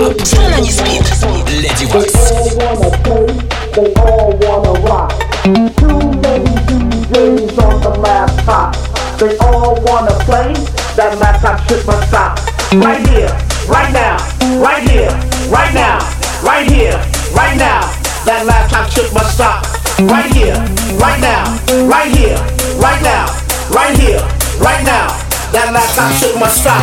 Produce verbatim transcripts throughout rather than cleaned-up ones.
Диана не спит. Леди Вакс. They all wanna rock. Too many D Js on the laptop. They all wanna play. That laptop shit must stop. Right here, right now, right here, right now, right here, right now. That laptop shit must stop. Right here, right now, right here, right now, right here, right now. That laptop shit must stop.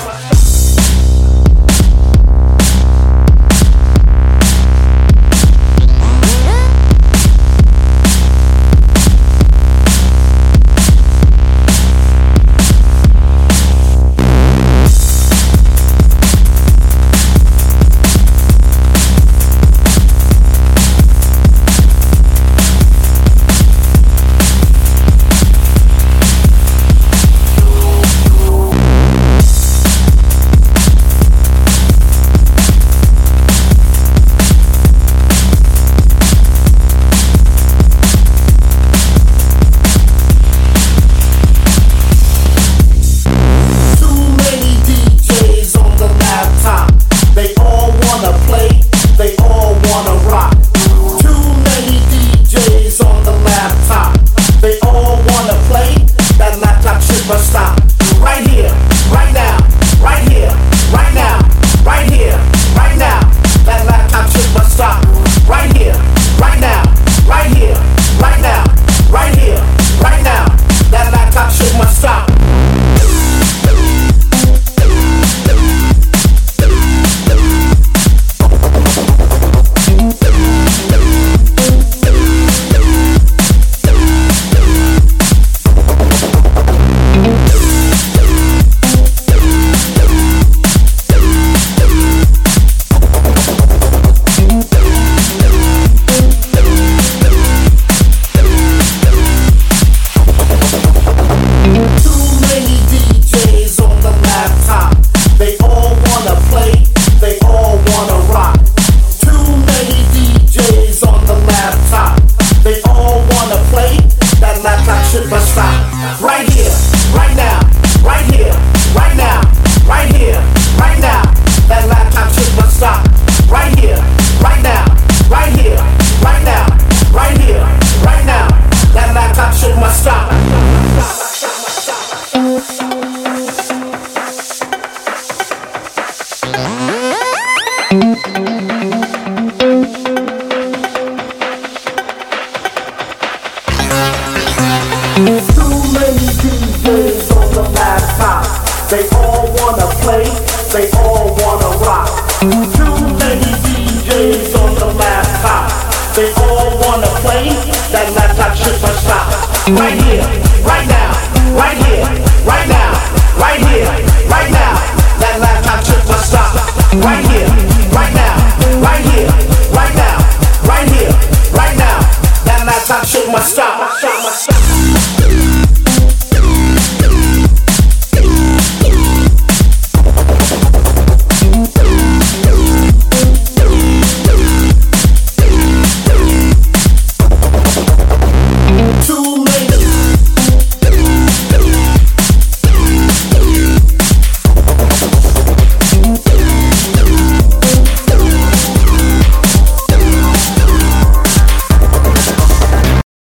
They all wanna play, they all wanna rock. Too many D Js on the laptop. They all wanna play, that laptop shit must stop. Right here, right now, right here, right now, right here, right now. That laptop shit must stop. Right here.